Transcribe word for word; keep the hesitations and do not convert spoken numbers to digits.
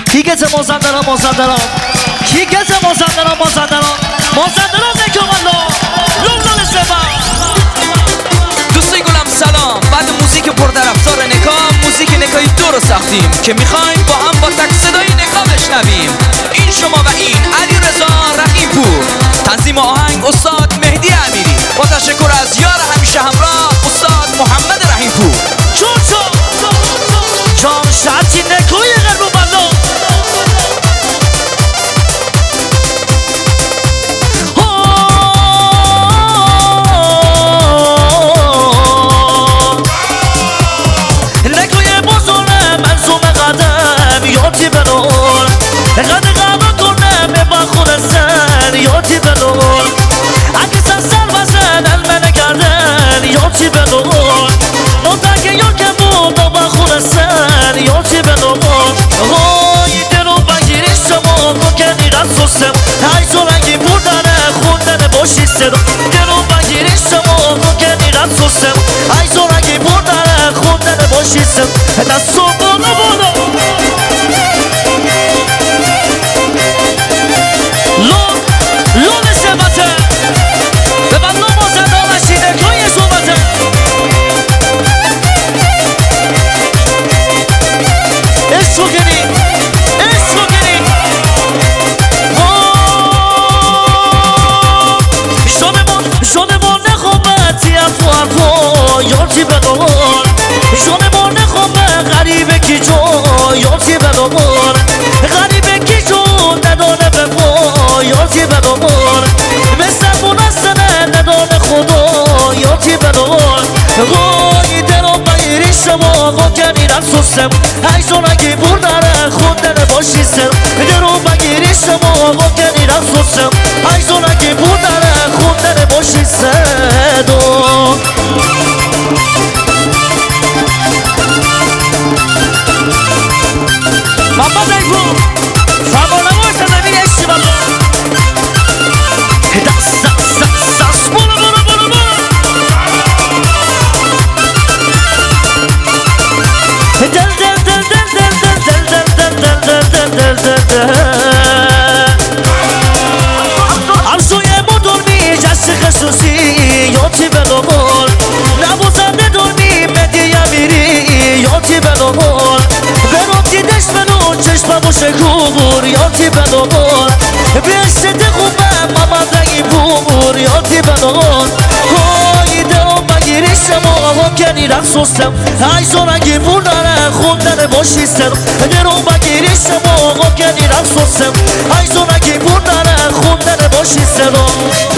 کی گزه مازندران مازندران کی گزه مازندران مازندران مازندران نکن والله لولان سبا. دوستای گلم سلام. بعد موزیک پرطرفدار نکام، موزیک نکای دو رو ساختیم که میخوایم با هم با تک صدای نکا بشنویم. این شما و این علی رضا رحیم‌پور، تنظیم آهنگ استاد مهدی امیری، با تشکر از یار همیشه همراه استاد محمد رحیم‌پور. چون چون چون شرطی نکوی غرب والله یاتی بلول قد قبا کنم به بخور سن یاتی بلول اگه سر بزن المنه کردن یاتی بلول منطقه یا که بود با بخور سن یاتی بلول غایی درو بگیری شما مکنی قصصم های زورنگی بودنه خوندن باشی صدا درو بگیری شما مکنی قصصم های زورنگی بودنه خوندن باشی صدا دستو بالا بالا یاتی بلول جون من خوبه غریبه کی جو یاتی بلول غریبه کی جو ندانه به ما یاتی بلول مثل مناسنه ندانه خدا یاتی بلول غایی درو بگیری شما مکنی نفسوسم های زونگی برداره خوندن باشی سر درو بگیری شما مکنی نفسوسم های زونگی برداره خوندن باشی سر محمد رحیم‌پور فرمانه باشه ببین عشقی بالا دست دست دست دست برو برو برو برو دل دل دل دل دل دل دل دل دل دل دل دل دل عرضوی مدرمی جست خصوصی یاتی بلول نبوزنده دونی مدی امیری یاتی بلول برابتی دشت بلول چشم باشه کوبور یاتی بلول بیشت خوبه محمد رحیم‌پور یاتی بلول های درو بگیری شما مکنی رقصوستم های زورنگی بودنه خوندن باشی سر درو بگیری شما مکنی رقصوستم های زورنگی بودنه خوندن باشی سر